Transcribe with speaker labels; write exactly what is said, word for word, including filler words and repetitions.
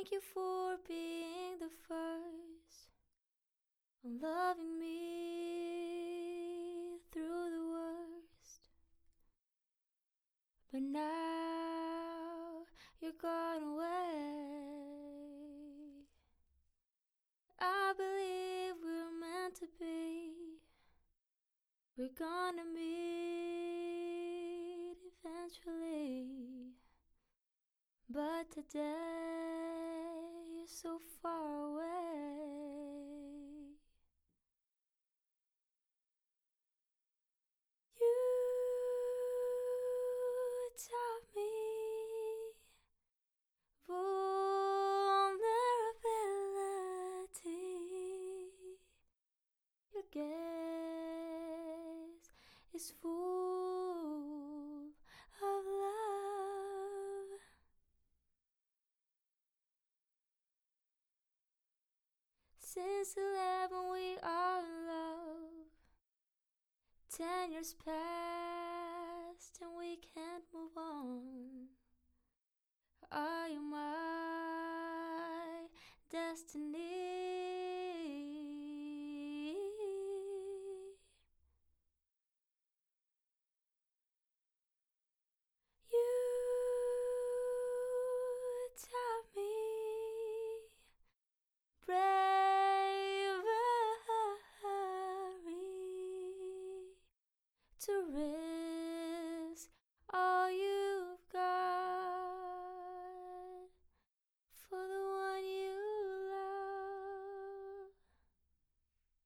Speaker 1: Thank you for being the first, on loving me through the worst. But now you're gone away. I believe we're meant to be. We're gonna meet eventually. But today you're so far away. You taught me vulnerability. Your gaze is full of love. Since eleven we are in love. Ten years passed and we can't move on. Are you my destiny? You taught me bravery to risk